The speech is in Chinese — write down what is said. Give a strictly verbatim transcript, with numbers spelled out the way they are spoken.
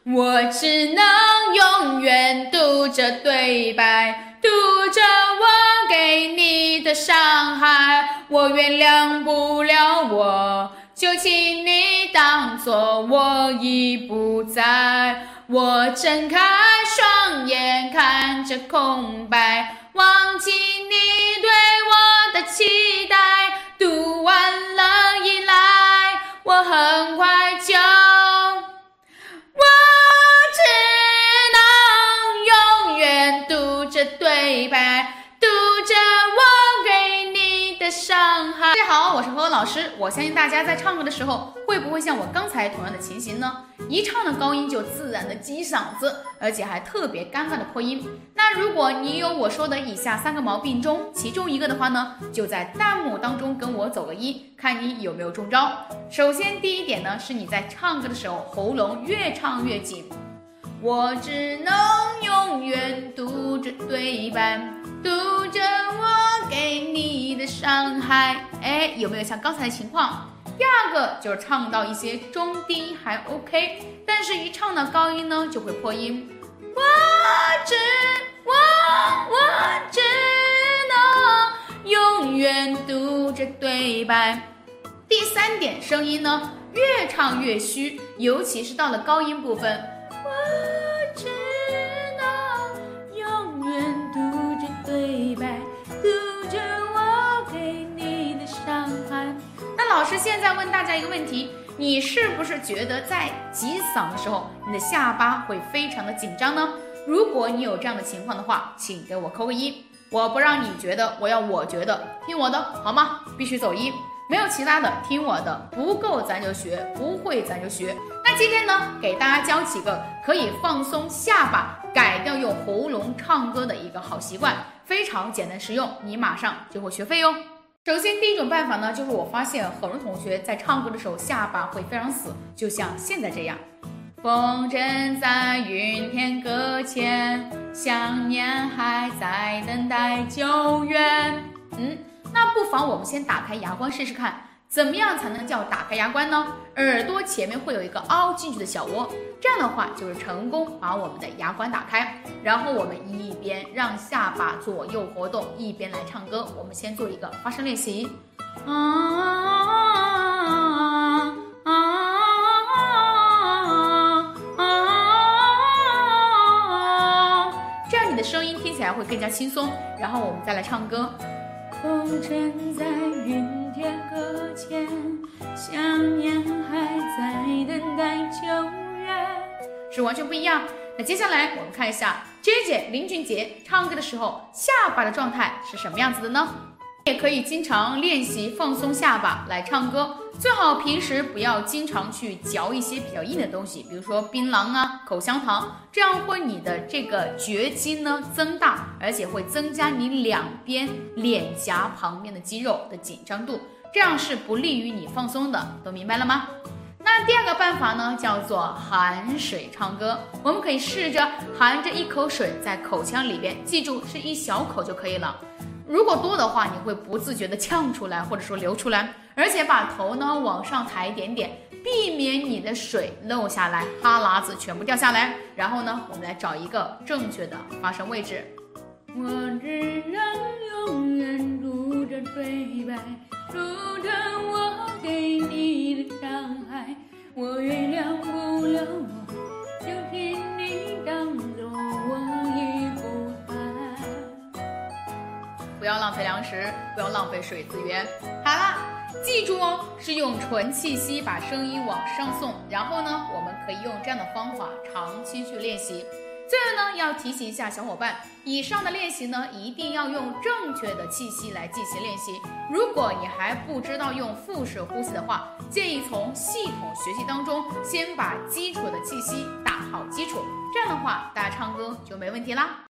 我只能永远读着对白，读着我给你的伤害。我原谅不了我，就请你当作我已不在。我睁开双眼看着空白，忘记你对我的期待。读完了以来，我很快就我只能永远读着对白，读着我给你的伤害。大家好，我是何老师。我相信大家在唱歌的时候，会不会像我刚才同样的情形呢？一唱的高音就自然的挤嗓子，而且还特别尴尬的破音。那如果你有我说的以下三个毛病中其中一个的话呢，就在弹幕当中跟我走个一，看你有没有中招。首先第一点呢，是你在唱歌的时候喉咙越唱越紧。我只能永远读着对白，读着我给你的伤害。哎，有没有像刚才的情况？第二个就是唱到一些中低还 OK， 但是一唱到高音呢就会破音。我只我我只能永远读着对白。第三点，声音呢越唱越虚，尤其是到了高音部分。我只能永远读着对白，读着我给你的伤害。那老师现在问大家一个问题，你是不是觉得在挤嗓的时候，你的下巴会非常的紧张呢？如果你有这样的情况的话，请给我扣个一。我不让你觉得，我要我觉得，听我的好吗？必须走一，没有其他的，听我的，不够咱就学，不会咱就学。那今天呢，给大家教几个可以放松下巴，改掉用喉咙唱歌的一个好习惯，非常简单实用，你马上就会学会哦。首先第一种办法呢，就是我发现很多同学在唱歌的时候下巴会非常死，就像现在这样。风筝在云天搁浅，想念还在等待救援。嗯，那不妨我们先打开牙关试试看，怎么样才能叫打开牙关呢？耳朵前面会有一个凹进去的小窝，这样的话就是成功把我们的牙关打开。然后我们一边让下巴左右活动，一边来唱歌。我们先做一个发声练习。啊啊啊啊！这样你的声音听起来会更加轻松。然后我们再来唱歌。风筝在云天搁浅，想念还在等待救援，是完全不一样。那接下来我们看一下 J J 林俊杰唱歌的时候下巴的状态是什么样子的呢？也可以经常练习放松下巴来唱歌，最好平时不要经常去嚼一些比较硬的东西，比如说槟榔啊、口香糖，这样会你的这个嚼肌呢增大，而且会增加你两边脸颊旁边的肌肉的紧张度，这样是不利于你放松的，都明白了吗？那第二个办法呢，叫做含水唱歌。我们可以试着含着一口水在口腔里边，记住是一小口就可以了。如果多的话，你会不自觉的呛出来，或者说流出来，而且把头呢往上抬一点点，避免你的水漏下来，哈喇子全部掉下来。然后呢，我们来找一个正确的发声位置。我只能永远读着对白，读着我给你的伤害。我原谅不了我，就请你当作我已不在。不要浪费粮食，不要浪费水资源。好了，记住哦，是用纯气息把声音往上送。然后呢，我们可以用这样的方法长期去练习。最后呢，要提醒一下小伙伴，以上的练习呢，一定要用正确的气息来进行练习。如果你还不知道用腹式呼吸的话，建议从系统学习当中先把基础的气息打好基础，这样的话，大家唱歌就没问题啦。